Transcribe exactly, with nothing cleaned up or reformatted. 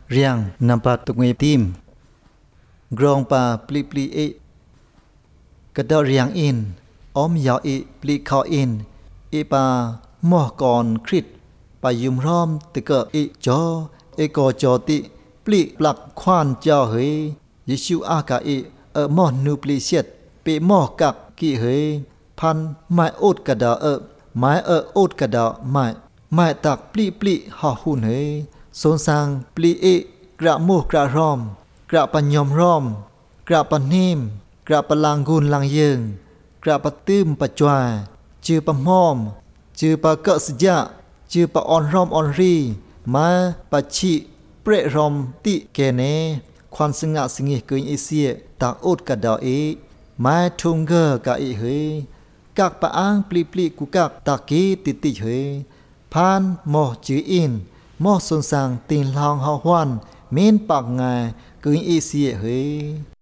เรียงนำปาตุกเงทีมกรองปาปลีปลีเอกระดอเรียงอินอ้อมยาวอิปลีเขาอินอีปาหมอก่อนคริตไปยุมร้อมตะเกออิจอเอกอจอติปลีปลักควานเจ้าเฮยยิชูอากาอิเออหมอนูปลีเสียดเปหมอกักกิเฮยพันไม้โอดกระดาเออไม้เออโอดกระดาไม้ไม้ตักปลีปลีหาหุ่นเฮยโซนสังปลีเอกระโมกระรอมกระปัญยมร้อมกระปันนิมกระปะลางกุนลางเยิงกระปะตื้มปะจวาจือปะหอมจือปะเกะสยะจือปะอ่อนร้อมอ่อนรีมาปะชิเปรรอมติแกเนควันสงะสงิเกินเอเชียตากโอดกะดาเอมาทุงเกอกะอีเฮกักปะอ้างปลีปลีกุกักตากีติติเฮพานหมอจืออินหมอสนสังตีนลองเฮาฮวันเมนปากงาเกินเอเชียเฮ